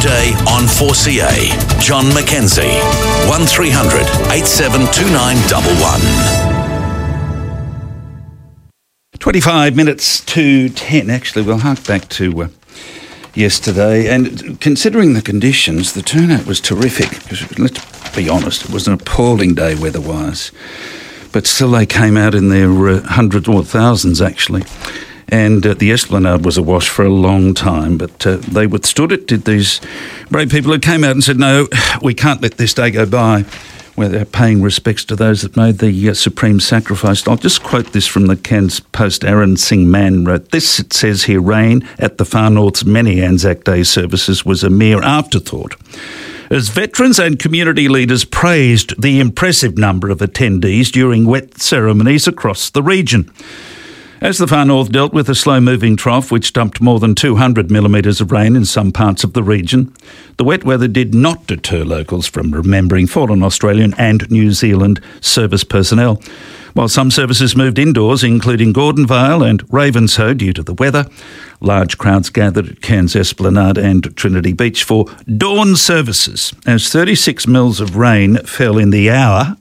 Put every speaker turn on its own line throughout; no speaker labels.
Weekday on 4CA. John McKenzie. 1300 872911.
25 minutes to 10. Actually, we'll hark back to yesterday. And considering the conditions, the turnout was terrific. Because, let's be honest, it was an appalling day weather-wise. But still, they came out in their hundreds or thousands, actually. And the Esplanade was awash for a long time, but they withstood it. Did these brave people who came out and said, no, we can't let this day go by without paying respects to those that made the supreme sacrifice. I'll just quote this from the Cairns Post. Aaron Singh Mann wrote this. It says here, rain at the Far North's many Anzac Day services was a mere afterthought, as veterans and community leaders praised the impressive number of attendees during wet ceremonies across the region. As the Far North dealt with a slow-moving trough which dumped more than 200 millimetres of rain in some parts of the region, the wet weather did not deter locals from remembering fallen Australian and New Zealand service personnel. While some services moved indoors, including Gordon Vale and Ravenshoe due to the weather, large crowds gathered at Cairns Esplanade and Trinity Beach for dawn services, as 36 mils of rain fell in the hour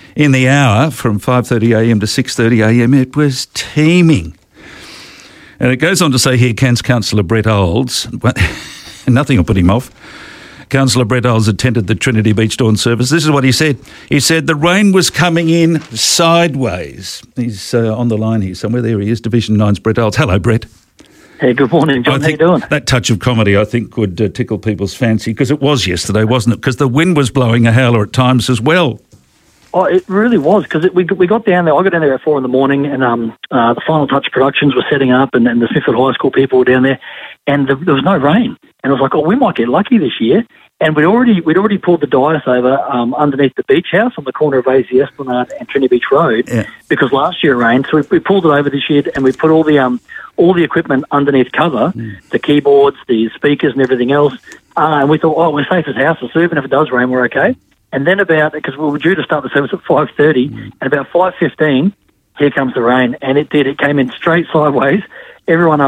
from 5:30am to 6:30am. It was teeming. And it goes on to say here, Cairns Councillor Brett Olds, nothing will put him off. Councillor Brett Olds attended the Trinity Beach dawn service. This is what he said. He said the rain was coming in sideways. He's on the line here somewhere. There he is, Division 9's Brett Olds. Hello, Brett.
Hey, good morning, John. How you doing?
That touch of comedy, I think, would tickle people's fancy, because it was yesterday, wasn't it? Because the wind was blowing a howler at times as well.
Oh, it really was, because we got down there. I got down there at 4 a.m, and the Final Touch Productions were setting up, and the Smithfield High School people were down there, and there was no rain. And I was like, oh, we might get lucky this year. And we'd already pulled the dais over underneath the beach house on the corner of AZ Esplanade and Trinity Beach Road, because last year it rained. So we pulled it over this year, and we put all the equipment underneath cover, the keyboards, the speakers, and everything else. And we thought, oh, we're safe as houses, so even if it does rain, we're okay. And then because we were due to start the service at 5:30, and about 5:15, here comes the rain, and it did. It came in straight sideways. Everyone,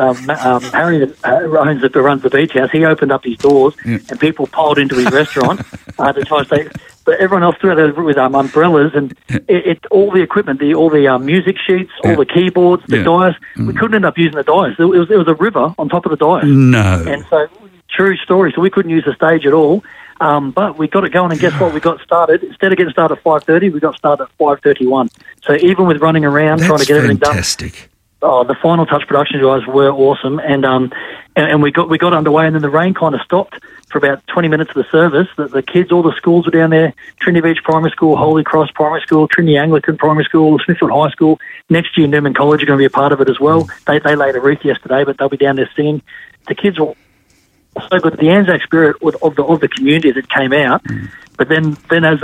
Harry that runs the beach house, he opened up his doors, and people piled into his restaurant to try to stay. But everyone else threw it with umbrellas, and all the equipment, all the music sheets, all the keyboards, the dais. We couldn't end up using the dais. It was a river on top of the dais.
No.
And so, true story. So we couldn't use the stage at all. But we got it going, and guess what? We got started. Instead of getting started at 5:30, we got started at 5:31. So even with running around trying to get everything done.
Fantastic.
Oh, the Final Touch production guys were awesome, and we got underway, and then the rain kind of stopped for about 20 minutes of the service. The kids, all the schools were down there: Trinity Beach Primary School, Holy Cross Primary School, Trinity Anglican Primary School, Smithfield High School. Next year, Newman College are going to be a part of it as well. They laid a wreath yesterday, but they'll be down there singing. The kids were so good. The Anzac spirit of the community that came out. But then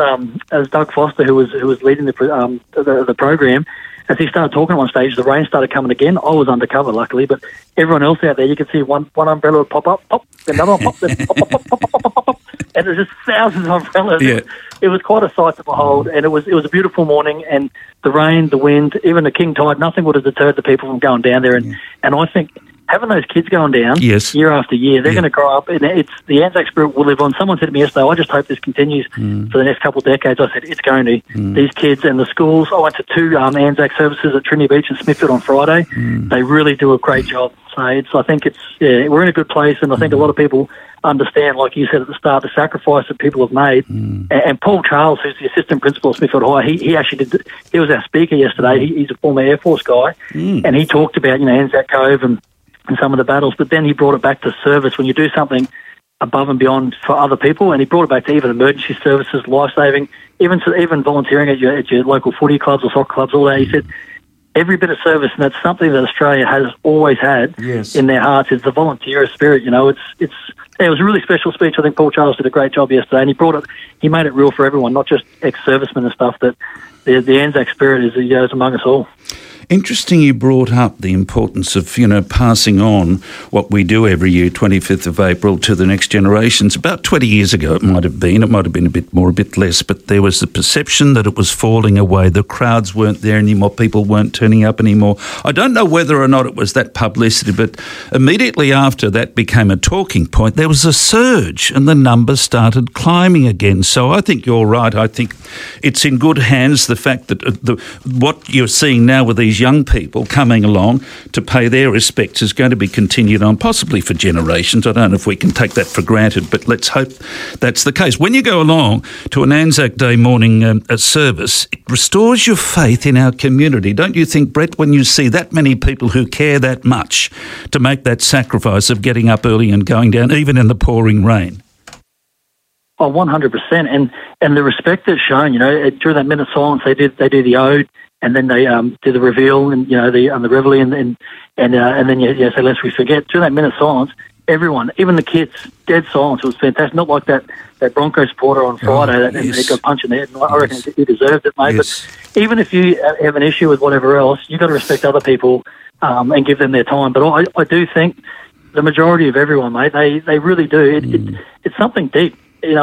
as Doug Foster, who was leading the program, as he started talking on stage, the rain started coming again. I was undercover, luckily, but everyone else out there, you could see one umbrella would pop up, pop, another one pop, then pop, pop, pop, pop, pop, pop, pop, and there's just thousands of umbrellas. Yeah. It was quite a sight to behold, and it was a beautiful morning, and the rain, the wind, even the king tide, nothing would have deterred the people from going down there, and I think having those kids going down year after year, they're going to grow up, and the Anzac spirit will live on. Someone said to me yesterday, I just hope this continues for the next couple of decades. I said, it's going to. These kids and the schools, I went to 2 Anzac services at Trinity Beach and Smithfield on Friday. They really do a great job. So I think we're in a good place, and I think a lot of people understand, like you said at the start, the sacrifice that people have made. And Paul Charles, who's the assistant principal of Smithfield High, he actually he was our speaker yesterday. He's a former Air Force guy, and he talked about, Anzac Cove and some of the battles, but then he brought it back to service when you do something above and beyond for other people, and he brought it back to even emergency services, life-saving, even volunteering at your local footy clubs or soccer clubs, all that. He said every bit of service, and that's something that Australia has always had in their hearts, is the volunteer spirit. It was a really special speech. I think Paul Charles did a great job yesterday, and he made it real for everyone, not just ex-servicemen and stuff, that the Anzac spirit is among us all.
Interesting you brought up the importance of, passing on what we do every year, 25th of April, to the next generations. About 20 years ago it might have been a bit more, a bit less, but there was the perception that it was falling away. The crowds weren't there anymore, people weren't turning up anymore. I don't know whether or not it was that publicity, but immediately after that became a talking point, there was a surge and the numbers started climbing again. So I think you're right. I think it's in good hands, the fact that what you're seeing now with these young people coming along to pay their respects is going to be continued on, possibly for generations. I don't know if we can take that for granted, but let's hope that's the case. When you go along to an Anzac Day morning service, it restores your faith in our community. Don't you think, Brett, when you see that many people who care that much to make that sacrifice of getting up early and going down, even in the pouring rain?
Oh, 100%. And the respect that's shown, during that minute silence, they do the ode, and then they do the reveal, and the reveille, and then you say, lest we forget. During that minute silence, everyone, even the kids, dead silence. It was fantastic. Not like that Broncos supporter on Friday that and got punched in the head. I reckon he deserved it, mate. Yes. But even if you have an issue with whatever else, you've got to respect other people and give them their time. But I do think the majority of everyone, mate, they really do. It's something deep. And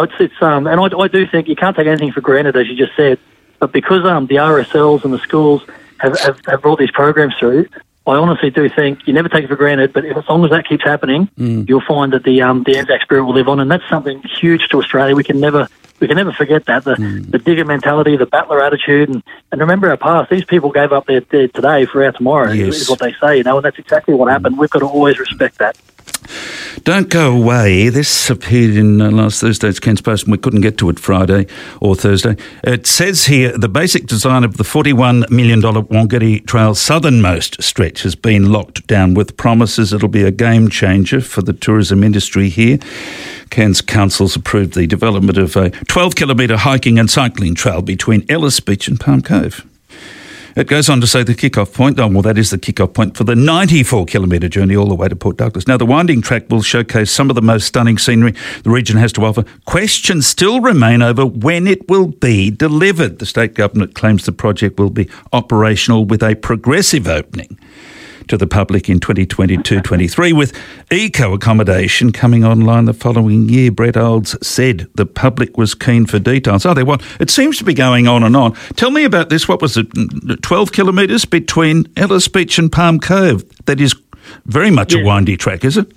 I do think you can't take anything for granted, as you just said. But because the RSLs and the schools have brought these programs through, I honestly do think you never take it for granted. But as long as that keeps happening, you'll find that the Anzac spirit will live on, and that's something huge to Australia. We can never forget that the digger mentality, the battler attitude, and remember our past. These people gave up their today for our tomorrow.
Yes.
Is what they say, and that's exactly what happened. We've got to always respect that.
Don't go away. This appeared in last Thursday's Cairns Post, and we couldn't get to it Friday or Thursday. It says here, the basic design of the $41 million Wongatty Trail southernmost stretch has been locked down with promises it'll be a game changer for the tourism industry here. Cairns Council's approved the development of a 12-kilometre hiking and cycling trail between Ellis Beach and Palm Cove. It goes on to say the kick-off point, that is the kick-off point for the 94-kilometre journey all the way to Port Douglas. Now, the winding track will showcase some of the most stunning scenery the region has to offer. Questions still remain over when it will be delivered. The state government claims the project will be operational with a progressive opening to the public in 2022-23, with eco-accommodation coming online the following year. Brett Olds said the public was keen for details. It seems to be going on and on. Tell me about this. What was it, 12 kilometres between Ellis Beach and Palm Cove? That is very much a windy track, is it?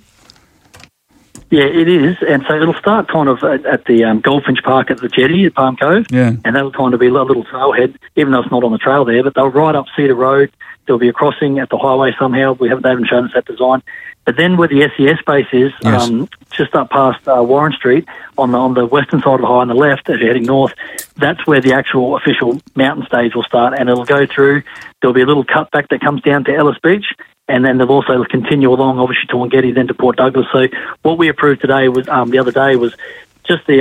Yeah, it is. And so it'll start kind of at the Goldfinch Park at the jetty at Palm Cove.
Yeah.
And that'll kind of be a little trailhead, even though it's not on the trail there, but they'll ride up Cedar Road. There'll be a crossing at the highway somehow. They haven't shown us that design. But then where the SES base is, just up past Warren Street, on the western side of the highway on the left, as you're heading north, that's where the actual official mountain stage will start. And it'll go through, there'll be a little cutback that comes down to Ellis Beach, and then they'll also continue along, obviously, to Wongatty, then to Port Douglas. So what we approved today was, the other day, was just the,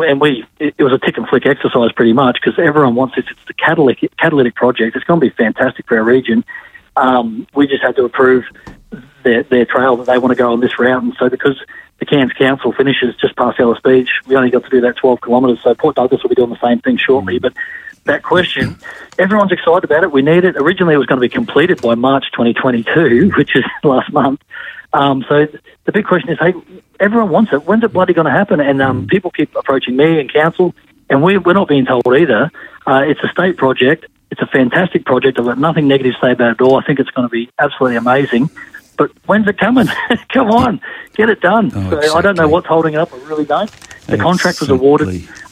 it was a tick and flick exercise pretty much, because everyone wants this. It's the catalytic project. It's going to be fantastic for our region. We just had to approve their trail that they want to go on this route. And so because the Cairns Council finishes just past Ellis Beach, we only got to do that 12 kilometres. So Port Douglas will be doing the same thing shortly. But that question, everyone's excited about it. We need it. Originally, it was going to be completed by March 2022, which is last month. So the big question is, hey, everyone wants it. When's it bloody going to happen? And people keep approaching me and council, and we're not being told either. It's a state project. It's a fantastic project. I've got nothing negative to say about it at all. I think it's going to be absolutely amazing. But when's it coming? Come on, get it done.
Exactly.
I don't know what's holding it up. I really don't. The contract was awarded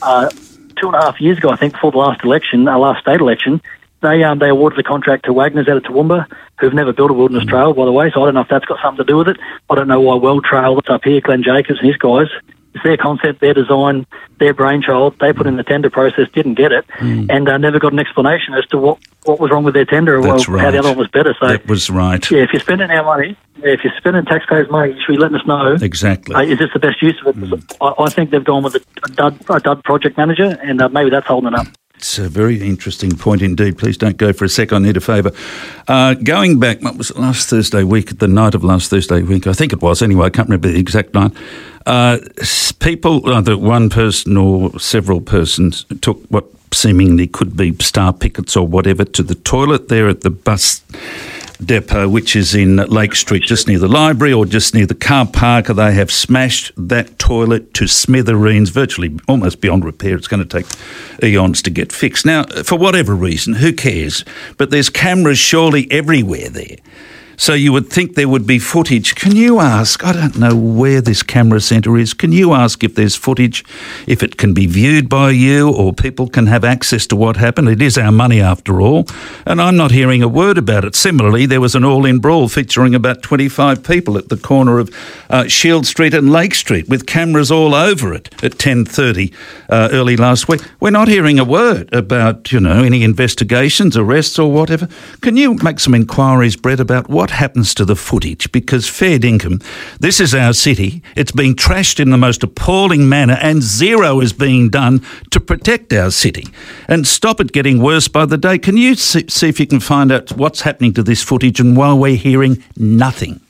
2.5 years ago, I think, before the last election, last state election. They awarded the contract to Wagner's out of Toowoomba, who've never built a wilderness trail, by the way, so I don't know if that's got something to do with it. I don't know why World Trail that's up here, Glenn Jacobs and his guys, it's their concept, their design, their brainchild. They put in the tender process, didn't get it, and never got an explanation as to what was wrong with their tender, or how the other one was better. So
that was right.
Yeah, if you're spending our money, if you're spending taxpayers' money, you should be letting us know.
Exactly.
Is this the best use of it? I think they've gone with a dud project manager, and maybe that's holding it up.
It's a very interesting point indeed. Please don't go for a sec. I need a favour. Going back, what was it, last Thursday week, the night of last Thursday week, I think it was anyway, I can't remember the exact night, people, either one person or several persons, took what seemingly could be star pickets or whatever, to the toilet there at the bus depot, which is in Lake Street, just near the library or just near the car park. They have smashed that toilet to smithereens, virtually almost beyond repair. It's going to take eons to get fixed. Now, for whatever reason, who cares? But there's cameras surely everywhere there. So you would think there would be footage. Can you ask, I don't know where this camera centre is, can you ask if there's footage, if it can be viewed by you or people can have access to what happened? It is our money after all, and I'm not hearing a word about it. Similarly, there was an all-in brawl featuring about 25 people at the corner of Shield Street and Lake Street with cameras all over it at 10:30 early last week. We're not hearing a word about, any investigations, arrests or whatever. Can you make some inquiries, Brett, about what happens to the footage? Because fair dinkum, this is our city. It's being trashed in the most appalling manner and zero is being done to protect our city and stop it getting worse by the day. Can you see if you can find out what's happening to this footage and while we're hearing nothing?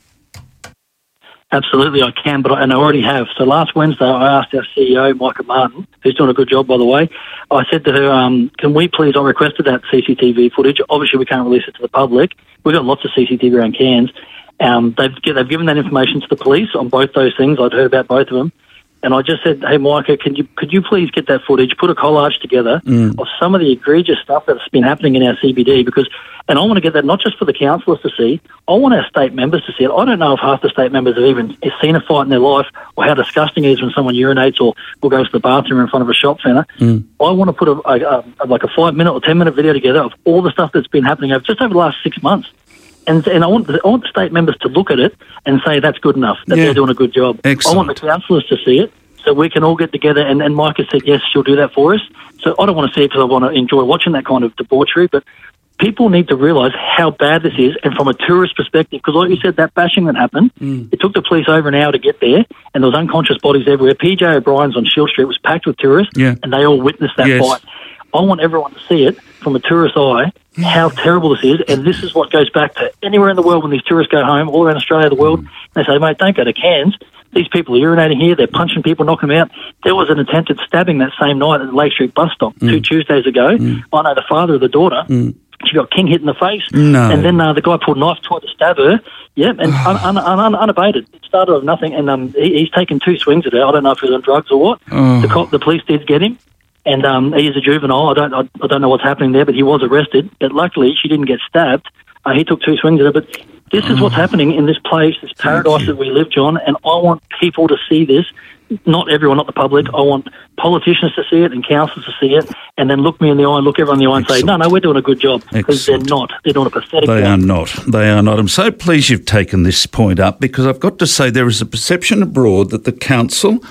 Absolutely, I can, and I already have. So last Wednesday, I asked our CEO, Micah Martin, who's doing a good job, by the way. I said to her, can we please, I requested that CCTV footage. Obviously, we can't release it to the public. We've got lots of CCTV around Cairns. They've given that information to the police on both those things. I'd heard about both of them. And I just said, hey, Micah, could you please get that footage, put a collage together of some of the egregious stuff that's been happening in our CBD? And I want to get that not just for the councillors to see, I want our state members to see it. I don't know if half the state members have even seen a fight in their life or how disgusting it is when someone urinates or goes to the bathroom in front of a shop centre. I want to put a 5-minute or 10-minute video together of all the stuff that's been happening over the last 6 months. And I want the state members to look at it and say that's good enough, that they're doing a good job.
Excellent.
I want the councillors to see it so we can all get together. And Micah said, yes, she'll do that for us. So I don't want to see it because I want to enjoy watching that kind of debauchery, but people need to realise how bad this is, and from a tourist perspective, because like you said, that bashing that happened, it took the police over an hour to get there, and there was unconscious bodies everywhere. PJ O'Brien's on Shield Street was packed with tourists, and they all witnessed that fight. I want everyone to see it from a tourist eye, how terrible this is, and this is what goes back to anywhere in the world when these tourists go home, all around Australia, the world, they say, mate, don't go to Cairns. These people are urinating here, they're punching people, knocking them out. There was an attempted stabbing that same night at the Lake Street bus stop 2 Tuesdays ago. I know the father of the daughter, she got king hit in the face, and then the guy pulled a knife, tried to stab her, and unabated. It started with nothing, and he's taken 2 swings at her. I don't know if he was on drugs or what. The police did get him. And he is a juvenile. I don't know what's happening there, but he was arrested. But luckily, she didn't get stabbed. He took 2 swings at her. But this is what's happening in this place, this paradise that we live, John. And I want people to see this. Not everyone, not the public. I want politicians to see it and councillors to see it, and then look me in the eye and look everyone in the eye and say, no, we're doing a good job. Because they're not. They're doing a pathetic job.
They are not. I'm so pleased you've taken this point up, because I've got to say there is a perception abroad that the council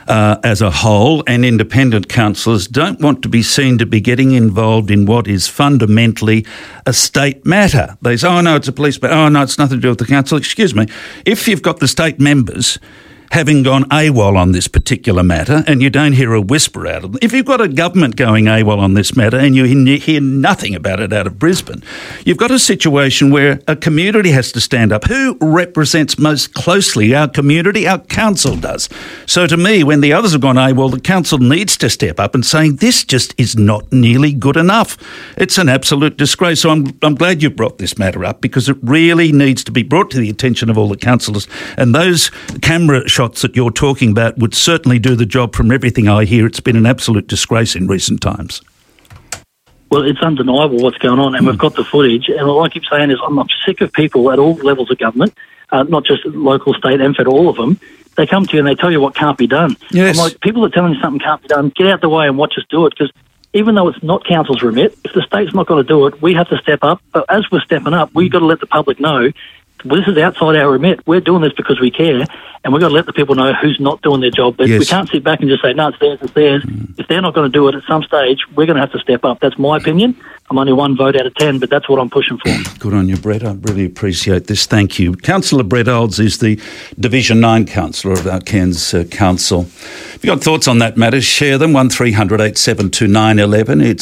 as a whole and independent councillors don't want to be seen to be getting involved in what is fundamentally a state matter. They say, oh, no, it's a police matter. Oh, no, it's nothing to do with the council. Excuse me. If you've got the state members having gone AWOL on this particular matter and you don't hear a whisper out of them, if you've got a government going AWOL on this matter and you hear nothing about it out of Brisbane, you've got a situation where a community has to stand up. Who represents most closely our community? Our council does. So to me, when the others have gone AWOL, the council needs to step up and saying this just is not nearly good enough. It's an absolute disgrace. So I'm glad you brought this matter up, because it really needs to be brought to the attention of all the councillors, and those camera shots that you're talking about would certainly do the job. From everything I hear, it's been an absolute disgrace in recent times.
Well, it's undeniable what's going on, and we've got the footage. And all I keep saying is I'm sick of people at all levels of government, not just local, state, and federal, all of them. They come to you and they tell you what can't be done.
Yes.
I'm like, people are telling you something can't be done, get out the way and watch us do it, because even though it's not council's remit, if the state's not going to do it, we have to step up. But as we're stepping up, we've got to let the public know, well, this is outside our remit. We're doing this because we care, and we've got to let the people know who's not doing their job. But we can't sit back and just say, no, it's theirs, it's theirs. If they're not going to do it at some stage, we're going to have to step up. That's my opinion. I'm only 1 vote out of 10, but that's what I'm pushing for.
Good on you, Brett. I really appreciate this. Thank you. Councillor Brett Olds is the Division 9 councillor of our Cairns Council. If you've got thoughts on that matter, share them. 1300 872 911. It's